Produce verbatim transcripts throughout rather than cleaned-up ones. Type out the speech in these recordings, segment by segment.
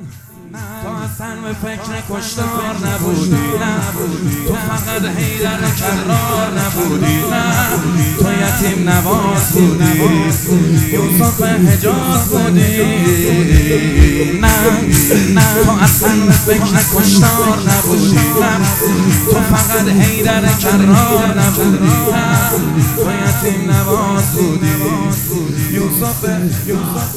تو اصلا به فکر کشتار نبودی، نه تو فقط حیدر کرار نبودی، نه تو یتیم نواز بودی، یوسف حجاز بودی، نه نه تو اصلا به فکر کشتار نبودی، نه تو فقط حیدر کرار نبودی، نه تو یتیم نواز بودی، یوسف یوسف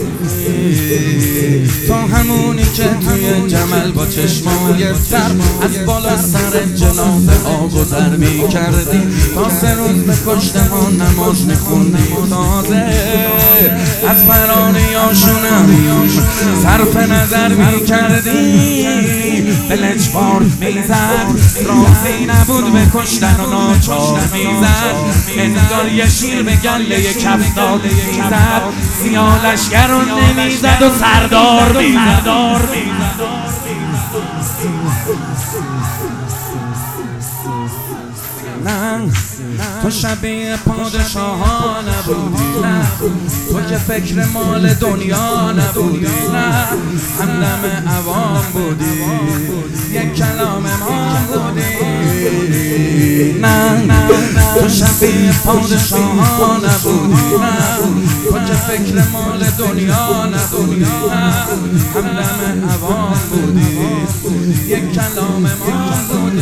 تو همونی که توی جمل با چشمای تر از بالا سر جناب آگذر می کردی، تا سه روز به کشته ها نماز میخوندی، تازه از فرانیاشونم صرف نظر می کردی، دلش بار میزد راضی نبود به کشتن و ناچار میزد، انگار یه شیر به گله کف داد میزد، سیالشگر رو نمیزد و سردار میزد. نه تو شبیه پادشاه نبودی، نه تو که فکر مال دنیا نبودی، نه همدم عوام بودی، یک کلام ما بودی، نه تو شبیه پادشاه نبودی، نه تو که فکر مال دنیا نبودی، نه همدم عوام بودی، یک کلام ما بودی،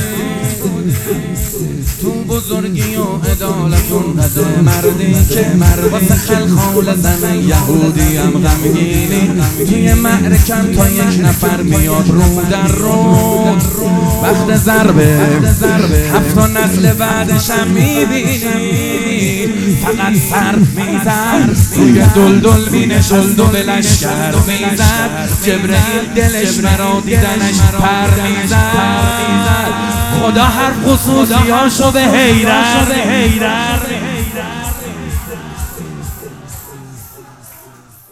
تو بزرگی و عدالت اونقدر مردی که واسه خلخال زن یهودی هم غمگینی، توی معرکم تا یک نفر میاد رو در رو، وقت ضربه هفت نسل بعدش هم میبینی، فقط سر میزد روی دلدل مینشست و به لشکر میزد، جبرئیل دلش مرا دیدنش پر میزد، خدا هر خصوصیاشو به حیدر